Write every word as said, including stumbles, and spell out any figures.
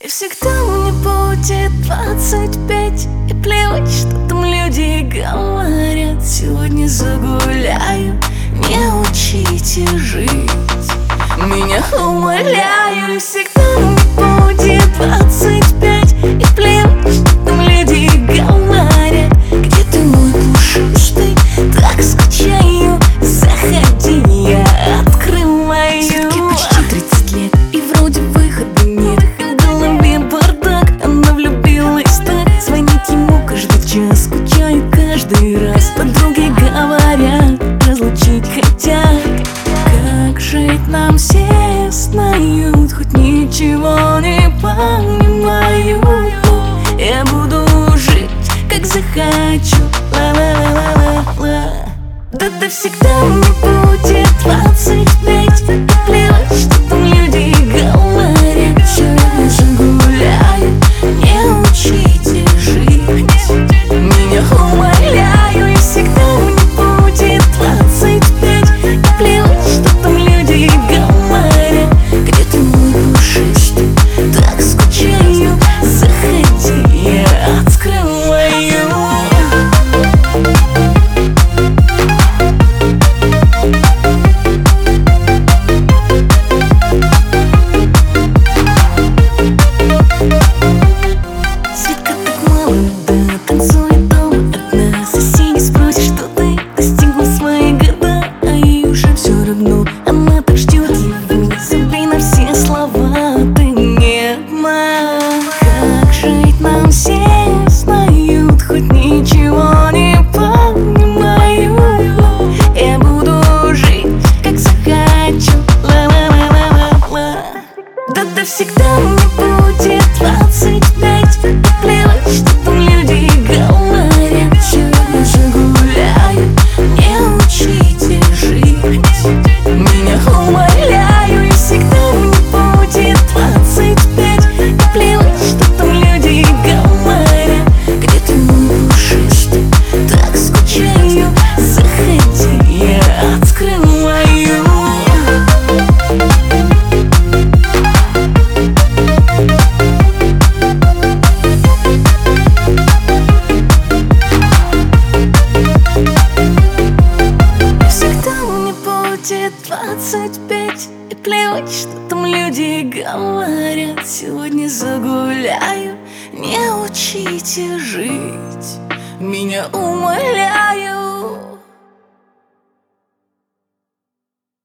И всегда мне будет двадцать пять. И плевать, что там люди говорят. Сегодня загуляю, не учите жить. Меня умоляю. И всегда мне будет двадцать пять. И плевать, что там люди говорят. Где ты, мой пушистый? Так скучаю. Заходи, я открываю. Все-таки почти тридцать лет, и вроде выхода нет. В голове бардак, она влюбилась так. Звонит ему каждый час, скучает каждый раз. Подруги говорят, разлучить хотят. Как жить нам, все знают, хоть ничего не понимаю. Я буду жить, как захочу. Ла-ла-ла-ла-ла. Да-да, всегда мне будет двадцать пять. И плевать, что там люди говорят. Сегодня загуляю, не учите жить. Меня умоляю. И всегда мне будет двадцать пять. И плевать, что там люди говорят. Где ты, мой пушистый? Так скучаю. Заходи, я открываю. Она так ждет его. Забей на все слова, ты не одна. Как жить нам, все знают, хоть ничего не понимаю. Я буду жить, как захочу. Ла-ла-ла-ла-ла. Да-да, всегда мне будет двадцать пять. И плевать, что там люди говорят. Сегодня загуляю, не учите жить. Меня умоляю. И всегда мне будет двадцать пять. И плевать, что там люди говорят. Где ты, мой пушистый? Так скучаю. Заходи, я открываю. двадцать пять. И плевать, что там люди говорят. Сегодня загуляю, не учите жить. Меня умоляю.